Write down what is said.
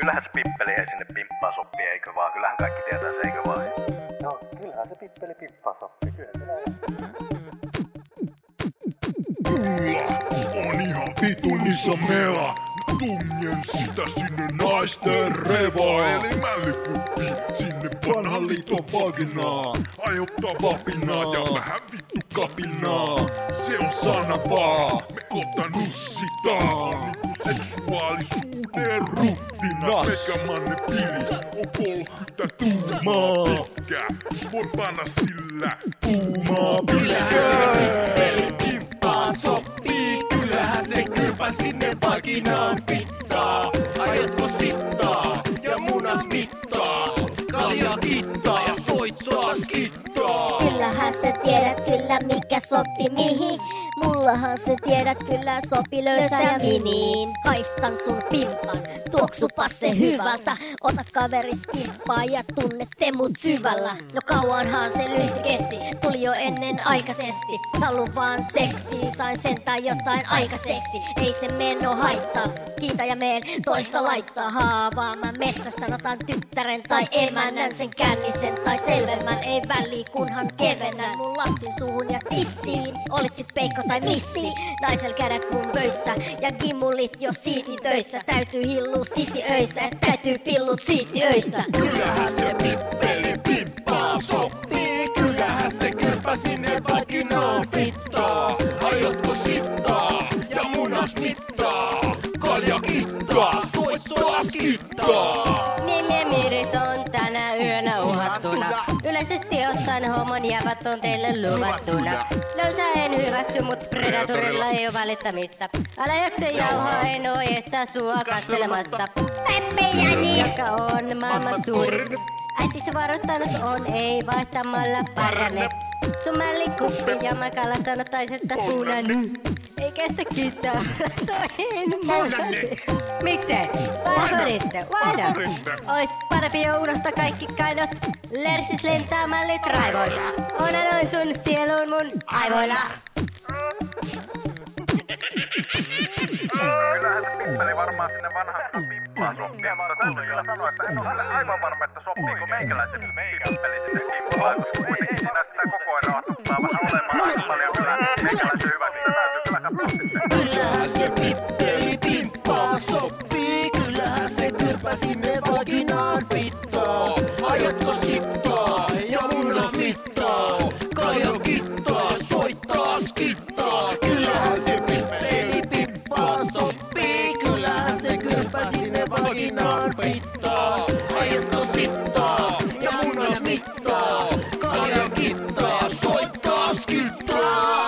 Kyllähän se pippeli ei sinne pimppaa sopii, eikö vaan? Kyllähän kaikki tietää se, eikö vaan? No, kyllähän se pippeli pimppaa sopii, kyllä se näin. On ihan vitunnissa mela. Tungen sitä sinne naisten revaa. Eli mällipuppi sinne vanhan liiton vaginaa. Aiheuttaa vapinaa ja vähän vittu kapinaa. Se on sana vaan, me kohta nussitaan. Seksuaalisuuden ruttina. Megamanne pilis on 30 tuumaa pitkä. Voi panna sillä tuumaa Pimppaa sopii, kyllähän se kyrpä sinne vaginaan pittaa. Aiotko sittaa ja munas mittaa? Kalja kittaa ja soittaa skittaa. Kyllähän sä tiedät kyllä mikä sopi mihin. Mullahan sä tiedät kyllä sopi löysä ja miniin. Haistan sun pimpan, tuoksupa se hyvältä. Ota kaveris kimppaa ja tunnette mut syvällä. No kauanhan se lysti kesti, tuli jo ennen aikaisesti. Halu vaan seksiä, sain sentään jotain aikaiseksi. Ei se meno haittaa, kiitä ja meen toista laittaa haavaa. Mä metsästän otan tyttären tai emännän sen kännisen tai selvemmän. Ei väliä kunhan kevennän mun lapsin suuhun ja tissiin. Olit sit peikko tai missi, naisel kädet mun pöissä. Ja gimmulit jo siitin töissä. Täytyy hillu siitiöissä, et täytyy pillut siitiöistä. Kyllähän se pippeli pimppaa sopii. Kyllähän se kyrpä sinne vaginaan pittaa. Aiotko sittaa ja munas mittaa? Kalja kittaa, soittaa skittaa. Mirit on tänä yönä uhattuna. Yleisesti ottaen homon jävät on teille luvattuna. Löysä en hyväksy, mut Predatorilla ei oo välittämistä. Älä jakse jauhaa, en oo estää sua katselemasta. Peppe Jani, joka on maailman suurin. Äiti se varoittanut on, ei vaihtamalla parane. Sun mällikuppi ja makalla sanottais, että punainen. Ei kestä kiittää, soin muuten. Miksei? Parhoritte, why not? Ois parempi jo unohtaa kaikki kainot. Lersis lentää mallit raivoilla. Onanoin sun sieluun mun aivoilla. Kyllähän se pippeli varmaan sinne vanhaan pimppaan sopii. Mutta täytyy kyllä sanoa, että en ole aivan varma, että sopiiko meikäläisen pippeli sinne pimppaan. Koska kuitenkin siinä sitä koko ajan rahoittaa vähän olemaan paljon kyllä meikäläisen hyväksi. Täytyy kyllä katsoa sitten. Kyllähän se pippeli pimppaa sopii. Kyllähän se kyrpä sinne vaginaan pittaa. Aiotko sittaa ja munas mittaa? Kalja kittaa, soittaa skittaa. Kyllähän se pippeli pimppaa sopii. Kyllähän se kyrpä sinne vaginaan pittaa. Aiotko sittaa ja munas mittaa? Kalja kittaa, soittaa skittaa.